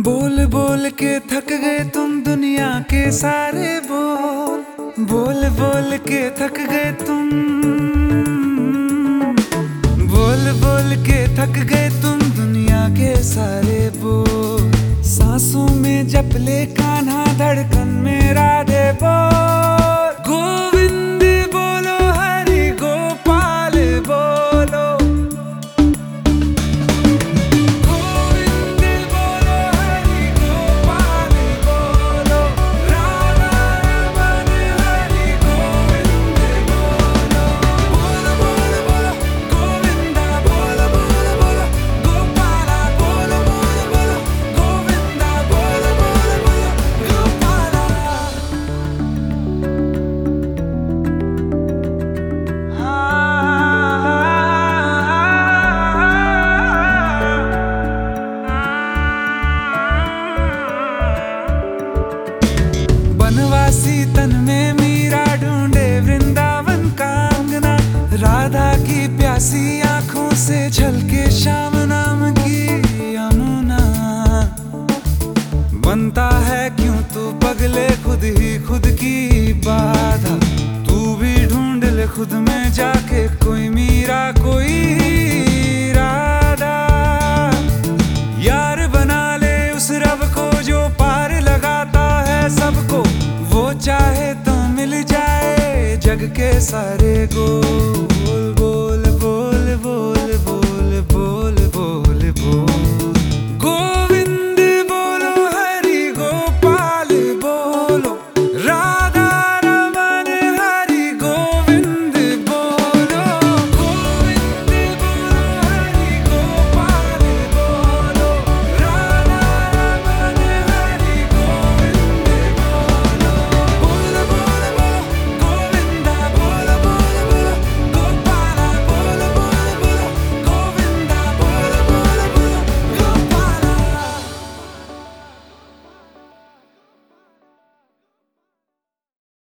बोल बोल के थक गए तुम दुनिया के सारे बोल, बोल बोल के थक गए तुम, बोल बोल के थक गए तुम दुनिया के सारे बोल। सांसों में जप ले कान्हा, धड़कन में राधे बोल, गोविंद बोलो हरि गोपाल बोलो, गोविंद बोलो हरि गोपाल बोलो, राधा रमन हरि गोविंद बोलो, बोल बोल बोलो गोविंदा, बोल बोल बोलो गोपाला, बोल बोल बोलो गोविंदा, बोल बोल बोलो गोपाला। बनवासी तन में मीरा ढूंढे वृंदावन का अंगना, राधा की प्यासी आंखों से झलके श्याम नाम की यमुना। बनता है क्यों तू पगले खुद ही खुद की बाधा, तू भी ढूंढ ले खुद में जाके कोई मीरा कोई राधा। यार बना ले उस रब को जो पार लगाता है सबको, वो चाहे तो मिल जाए जग के सारे गोल।